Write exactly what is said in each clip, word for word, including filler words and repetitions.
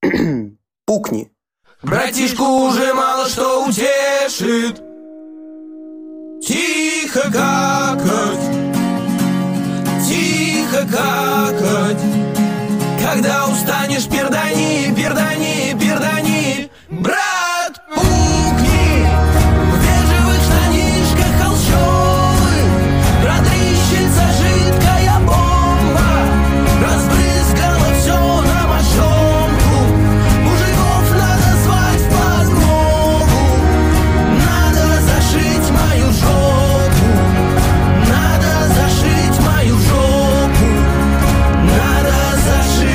Пукни. Братишку уже мало что утешит. Тихо какать, тихо какать. Когда устанешь, пердани, пердани, пердани. Брат, пукни в бежевых штанишках холщовых. Продрищется жидкая бомба, разбрызгала все на мошонку. Мужиков надо звать в подмогу. Надо зашить мою жопу. Надо зашить мою жопу. Надо зашить.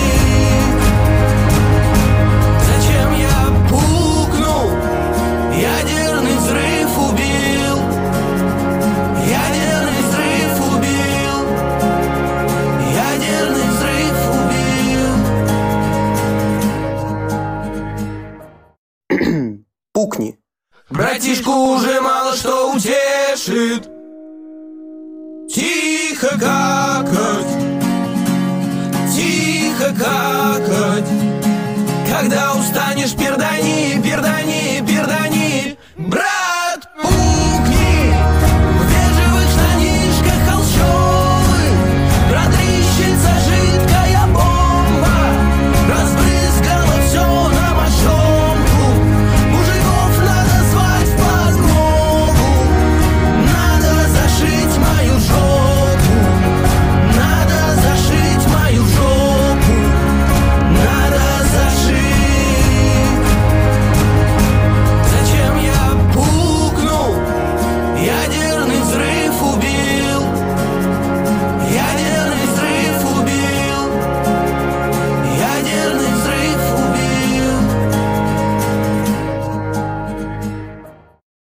Зачем я пукнул? Ядерный взрыв убил. Ядерный взрыв убил. Ядерный взрыв убил. Пукни. Братишку уже мало что утешит. Тихо какать, тихо какать.